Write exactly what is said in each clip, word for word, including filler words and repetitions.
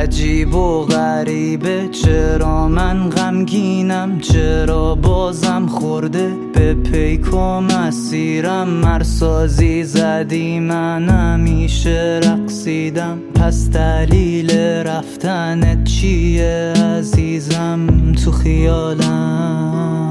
عجیب و غریبه، چرا من غمگینم، چرا بازم خورده به پیک و مسیرم. مرسازی زدی من همیشه رقصیدم، پس دلیل رفتنت چیه عزیزم؟ تو خیالم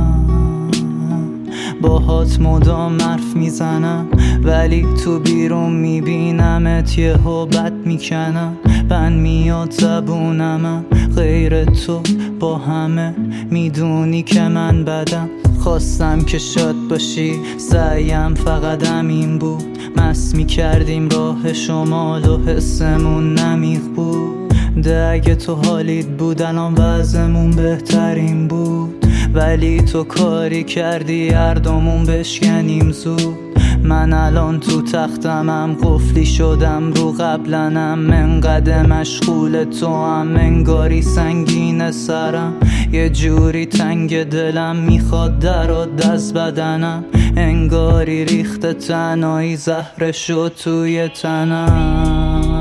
باهات مدام حرف میزنم، ولی تو بیرون میبینمت یهو بد میکنم. بند میاد زبونمم غیر تو با همه، میدونی که من بدم. خواستم که شاد باشی، سعیم فقط همین بود. مست میکردیم راه شمال و حسمون نمیخ بود. ده اگه تو حالیت بود الان وضعمون بهترین بود، ولی تو کاری کردی هر دومون بشکنیم زود. من الان تو تختمم قفلی شدم رو قبلنم، انقدر مشغول تو هم انگاری سنگین سرم. یه جوری تنگ دلم میخواد درات از بدنم، انگاری ریخت تنهایی زهر شد توی تنم.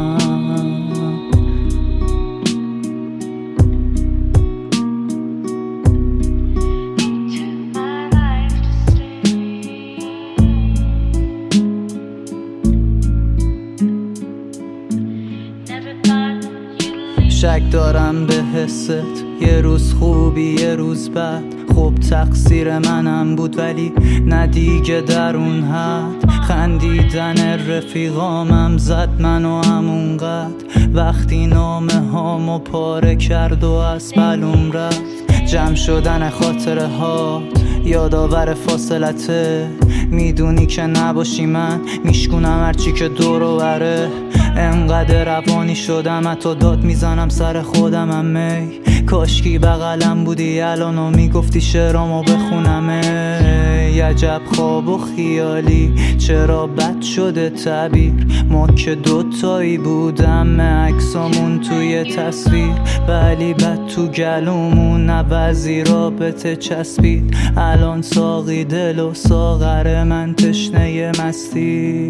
شک دارم به حست، یه روز خوبی یه روز بد. خب تقصیر منم بود ولی نه دیگه در اون حد. خندیدن رفیقامم زد منو همونقدر، وقتی نامه هامو پاره کرد و از بلوم رفت. جمع شدن خاطره ها یادآور فاصلته، میدونی که نباشی من میشکونم هرچی که دور و بره. انقدر روانی شدم حتی داد میزنم سر خودم هم می. کاشکی بغلم بودی الانو میگفتی شعرامو بخونم. ای عجب خواب و خیالی، چرا بد شده تعبیر. ما که دوتایی بودم عکسامون توی تصویر، ولی بد تو گلومون عوضی رابطه چسبید. الان ساقی دل و ساغر من تشنه مستی.